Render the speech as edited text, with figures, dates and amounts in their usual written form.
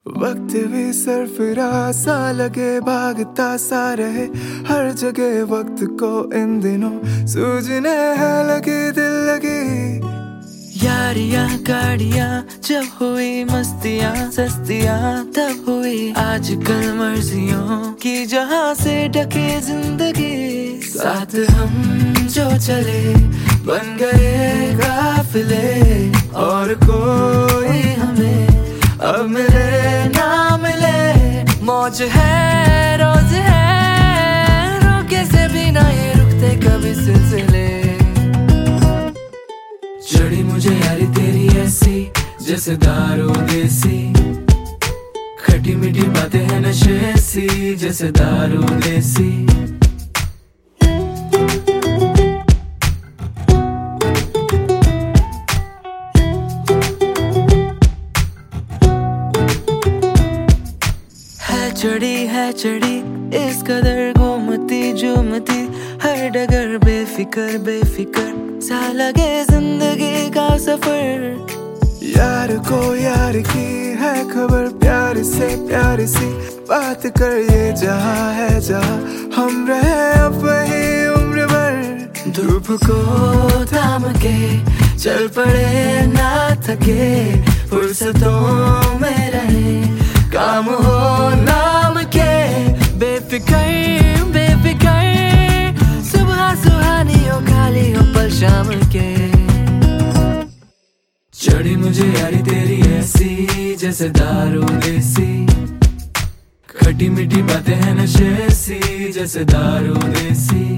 वक्त भी सरफिरा सा लगे, भागता सा रहे हर जगह वक्त को इन दिनों सूझने है लगी दिल लगी। यारियां गाड़ियां जब हुई, मस्तियां सस्तियां तब हुई, आजकल मर्जियों की जहां से ढके जिंदगी। साथ हम जो चले बन गए काफिले, और कोई हमें अब मिले ना मिले। मौज है रोज है, रोके से भी ना ये रुकते कभी सिलसिले। चढ़ी मुझे यारी तेरी ऐसी जैसे दारू देसी, खटी मीठी बातें हैं नशे सी जैसे दारू देसी। है चढ़ी इस कदर घूमती झूमती, हर डगर बेफिकर बेफिकर सा लगे जिंदगी का सफर। यार को यार की है खबर, प्यार से प्यार सी बात कर, ये जहां है जहां हम रहे अब वही उम्र भर। धूप को थाम के चल पड़े ना थके, फुर्सतों में रहे काम हो नाम के। बेफिकर बेफिकर सुबह सुहानी हो खाली हो पल शाम के। चढ़ी मुझे यारी तेरी ऐसी जैसे दारू देसी, खटी मीठी बातें हैं नशे सी जैसे दारू देसी।